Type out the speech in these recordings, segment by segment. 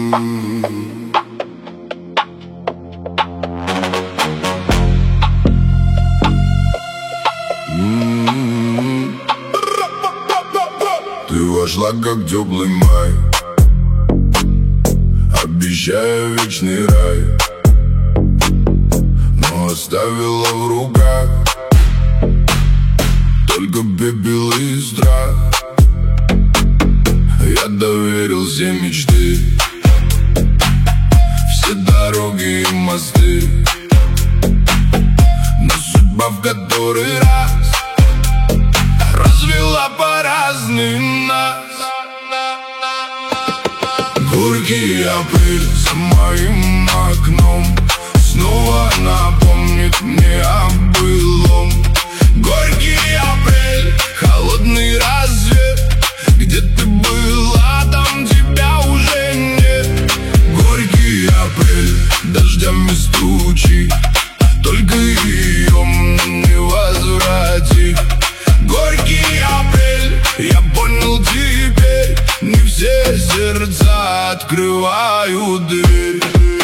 Ты вошла, как теплый май, обещая вечный рай, но оставила в руках только пепел и страх. Я доверил все мечты, все дороги и мосты, но судьба в который раз развела по разным нас. Горький апрель за моим окном снова напомнит мне о былом. Горький апрель, холодный рассвет, где ты была, там тебя уже нет. Горький апрель, дождями стучи, только ее не возврати. Горький апрель, я понял теперь, не все сердца открывают дверь.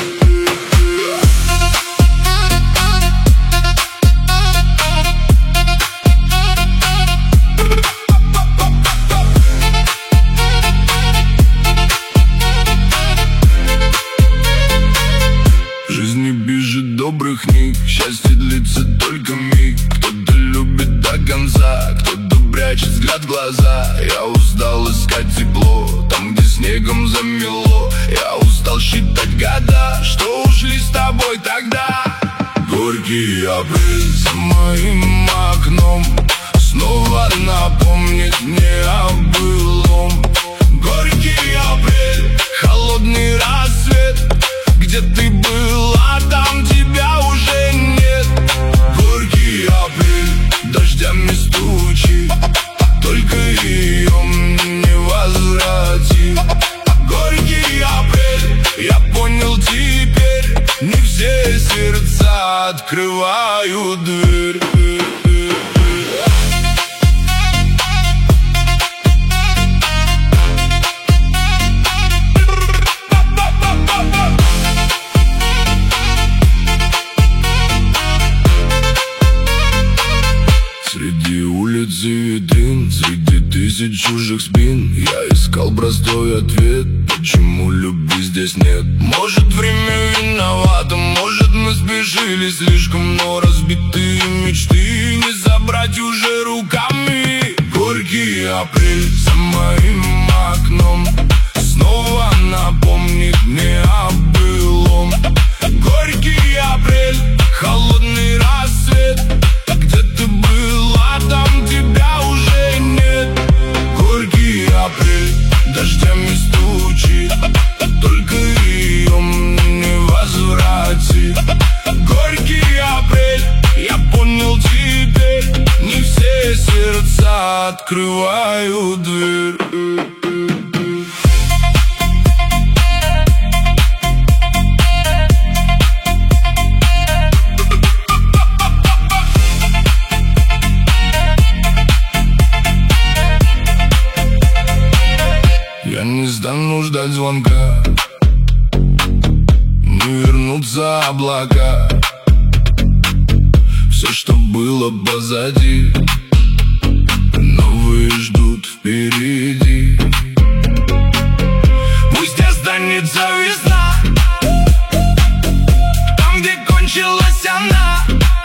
Жизнь не бежит добрых книг, счастье длится только миг. Кто-то любит до конца, кто-то прячет взгляд в глаза. Я устал искать тепло там, где снегом замело. Я устал считать года, что ушли с тобой тогда. Горький апрель за моим окном снова напомнит мне о былом. Горький апрель, холодный рассвет, где ты была, там тебя уже нет. Горький апрель, дождями стучи, только ее не возврати. Горький апрель, я понял теперь, не все сердца открывают дверь. Среди улиц и витрин, среди тысяч чужих спин я искал простой ответ, почему любви здесь нет. Может, время виновато, может, мы спешили слишком, но разбитые мечты не забрать уже руками. Горький апрель за моим окном снова напомнит мне о былом. Горький апрель, холодный рассвет, где ты была, там тебя уже нет. Горький апрель, дождями стучи, только ее не возврати. Горький апрель, я понял теперь, не все сердца открывают дверь. Я не стану ждать звонка, не вернутся облака. Все, что было позади, новые ждут впереди. Пусть останется весна там, где кончилась она.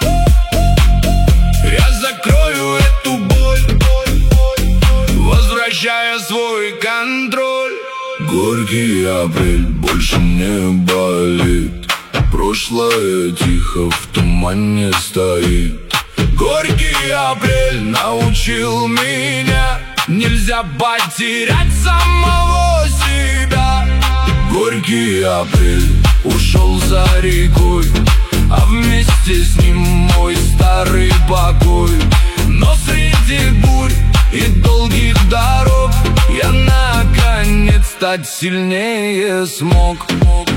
Я закрою эту боль, возвращая свой контроль. Горький апрель больше не болит, прошлое тихо в тумане стоит. Горький апрель научил меня, нельзя потерять самого себя. Горький апрель ушел за рекой, а вместе с ним мой старый покой. Но среди бурь и долгих дорог я наконец стать сильнее смог.